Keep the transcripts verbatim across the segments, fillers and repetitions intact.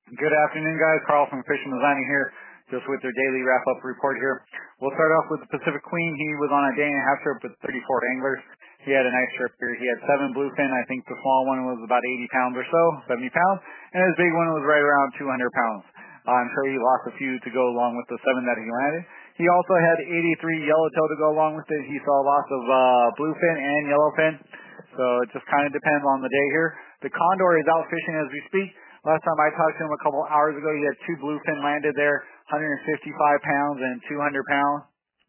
Good afternoon, guys. Carl from Fisherman's Landing here, just with their daily wrap-up report here. We'll start off with the Pacific Queen. He was on a day and a half trip with thirty-four anglers. He had a nice trip here. He had seven bluefin. I think the small one was about eighty pounds or so, seventy pounds, and his big one was right around two hundred pounds. Uh, I'm sure he lost a few to go along with the seven that he landed. He also had eighty-three yellowtail to go along with it. He saw lots of uh, bluefin and yellowfin, so it just kind of depends on the day here. The condor is out fishing as we speak. Last time I talked to him a couple hours ago, he had two bluefin landed there, one hundred fifty-five pounds and two hundred pounds.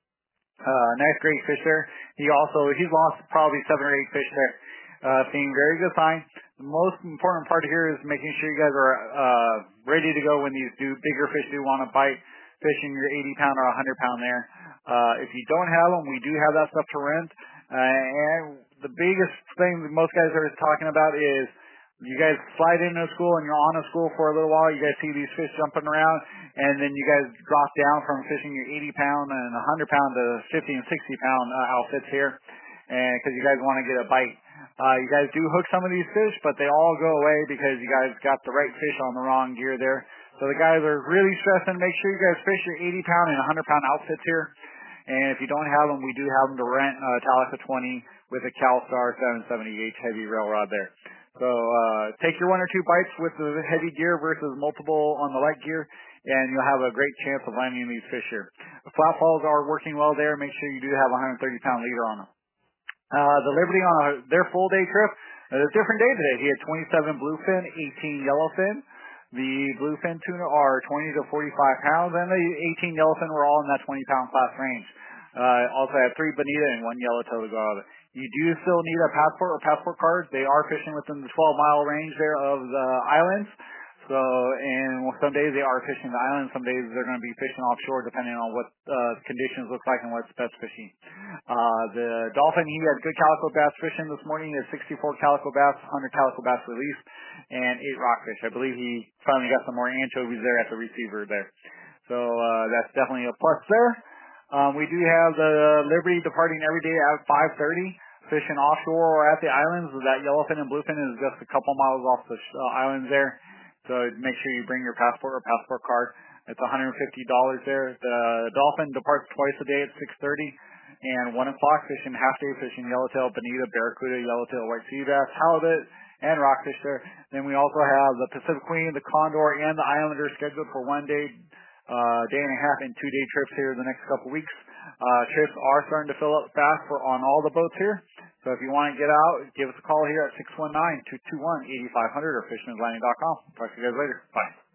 Uh, nice, great fish there. He also, he's lost probably seven or eight fish there. Uh, seeing very good sign. The most important part here is making sure you guys are, uh, ready to go when these do, bigger fish do want to bite, fishing your eighty pound or one hundred pound there. Uh, if you don't have them, we do have that stuff to rent. Uh, and the biggest thing that most guys are talking about is, you guys slide into a school and you're on a school for a little while, you guys see these fish jumping around, and then you guys drop down from fishing your eighty pound and one hundred pound to fifty and sixty pound uh, outfits here, and because you guys want to get a bite. Uh, you guys do hook some of these fish, but they all go away because you guys got the right fish on the wrong gear there. So the guys are really stressing, make sure you guys fish your eighty pound and one hundred pound outfits here. And if you don't have them, we do have them to rent, uh, Talica twenty with a CalStar seven seventy H heavy rail rod there. So uh, take your one or two bites with the heavy gear versus multiple on the light gear, and you'll have a great chance of landing these fish here. The flat falls are working well there. Make sure you do have a one hundred thirty pound leader on them. Uh, the Liberty on a, their full day trip, uh, a different day today. He had twenty-seven bluefin, eighteen yellowfin. The bluefin tuna are twenty to forty-five pounds, and the eighteen yellowfin were all in that twenty pound class range. Uh, also had three bonita and one yellowtail to go out of it. You do still need a passport or passport card. They are fishing within the twelve mile range there of the islands. So, and some days they are fishing the islands. Some days they're going to be fishing offshore depending on what uh, conditions look like and what's best fishing. Uh, the dolphin, he had good calico bass fishing this morning. He had sixty-four calico bass, one hundred calico bass released, and eight rockfish. I believe he finally got some more anchovies there at the receiver there. So uh, that's definitely a plus there. Um, we do have the Liberty departing every day at five thirty. Fishing offshore or at the islands. That yellowfin and bluefin is just a couple miles off the uh, islands there. So make sure you bring your passport or passport card. It's one hundred fifty dollars there. The dolphin departs twice a day at six thirty and one o'clock, fishing half day, fishing yellowtail, bonita, barracuda, yellowtail, white sea bass, halibut, and rockfish there. Then we also have the Pacific Queen, the Condor, and the Islander scheduled for one day, uh, day and a half and two day trips here the next couple weeks. Uh, trips are starting to fill up fast for on all the boats here. So if you want to get out, give us a call here at six one nine, two two one, eight five zero zero or fisherman's landing dot com. Talk to you guys later. Bye.